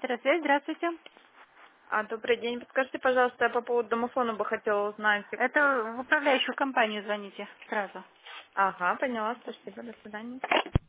Электросвязь, здравствуйте. Добрый день. Подскажите, пожалуйста, я по поводу домофона бы хотела узнать. Это в управляющую компанию звоните сразу. Ага, поняла. Спасибо. До свидания.